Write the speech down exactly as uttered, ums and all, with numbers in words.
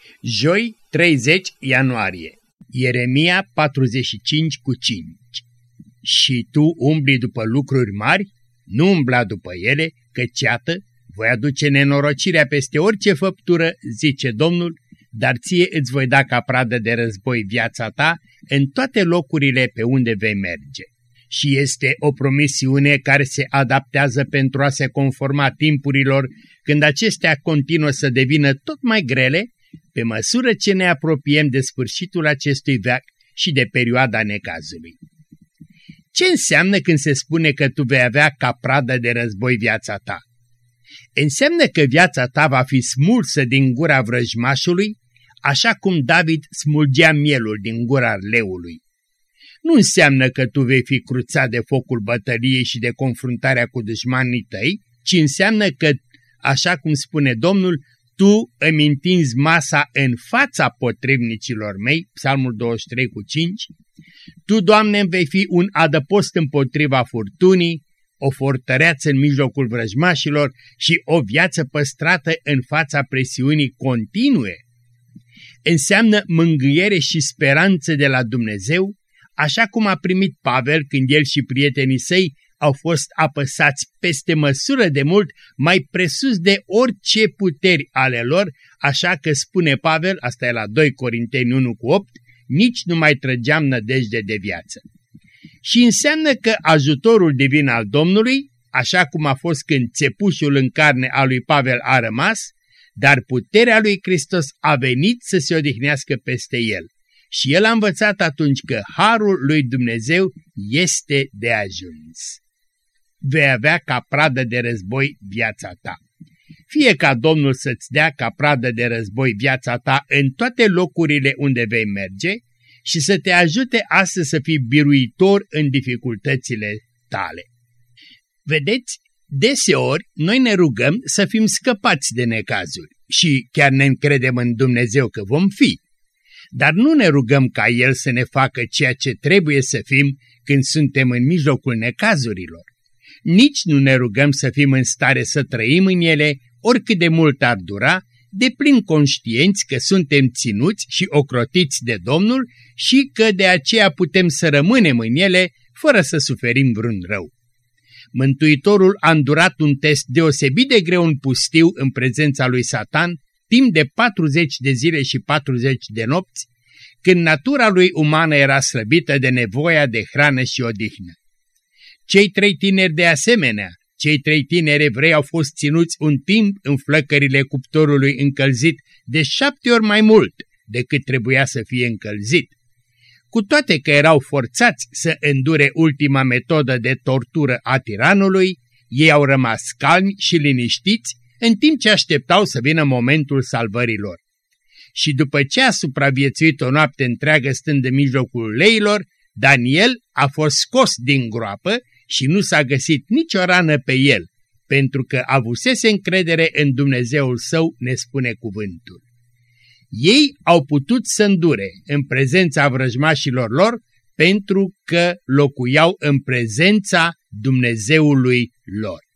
Joi, treizeci ianuarie. Ieremia patruzeci și cinci cu cinci. Și tu umbli după lucruri mari? Nu umbla după ele, căci iată, voi aduce nenorocirea peste orice făptură, zice Domnul, dar ție îți voi da ca pradă de război viața ta în toate locurile pe unde vei merge. Și este o promisiune care se adaptează pentru a se conforma timpurilor când acestea continuă să devină tot mai grele, pe măsură ce ne apropiem de sfârșitul acestui veac și de perioada necazului. Ce înseamnă când se spune că tu vei avea ca pradă de război viața ta? Înseamnă că viața ta va fi smulsă din gura vrăjmașului, așa cum David smulgea mielul din gura leului. Nu înseamnă că tu vei fi cruțat de focul bătăliei și de confruntarea cu dușmanii tăi, ci înseamnă că, așa cum spune Domnul, tu îmi întinzi masa în fața potrivnicilor mei, Psalmul douăzeci și trei cu cinci, tu, Doamne, îmi vei fi un adăpost împotriva furtunii, o fortăreață în mijlocul vrăjmașilor și o viață păstrată în fața presiunii continue. Înseamnă mângâiere și speranță de la Dumnezeu, așa cum a primit Pavel când el și prietenii săi au fost apăsați peste măsură de mult, mai presus de orice puteri ale lor, așa că spune Pavel, asta e la doi Corinteni unu cu opt, nici nu mai trăgeam nădejde de viață. Și înseamnă că ajutorul divin al Domnului, așa cum a fost când țepușul în carne al lui Pavel a rămas, dar puterea lui Hristos a venit să se odihnească peste el. Și el a învățat atunci că harul lui Dumnezeu este de ajuns. Vei avea ca pradă de război viața ta. Fie ca Domnul să-ți dea ca pradă de război viața ta în toate locurile unde vei merge și să te ajute astăzi să fii biruitor în dificultățile tale. Vedeți, deseori noi ne rugăm să fim scăpați de necazuri și chiar ne încredem în Dumnezeu că vom fi. Dar nu ne rugăm ca El să ne facă ceea ce trebuie să fim când suntem în mijlocul necazurilor. Nici nu ne rugăm să fim în stare să trăim în ele, oricât de mult ar dura, deplin conștienți că suntem ținuți și ocrotiți de Domnul și că de aceea putem să rămânem în ele fără să suferim vreun rău. Mântuitorul a îndurat un test deosebit de greu în pustiu în prezența lui Satan, timp de patruzeci de zile și patruzeci de nopți, când natura lui umană era slăbită de nevoia de hrană și odihnă. Cei trei tineri de asemenea, cei trei tineri evrei au fost ținuți un timp în flăcările cuptorului încălzit de șapte ori mai mult decât trebuia să fie încălzit. Cu toate că erau forțați să îndure ultima metodă de tortură a tiranului, ei au rămas calmi și liniștiți în timp ce așteptau să vină momentul salvărilor. Și după ce a supraviețuit o noapte întreagă stând în mijlocul leilor, Daniel a fost scos din groapă și nu s-a găsit nicio rană pe el, pentru că avusese încredere în Dumnezeul său, ne spune cuvântul. Ei au putut să îndure în prezența vrăjmașilor lor pentru că locuiau în prezența Dumnezeului lor.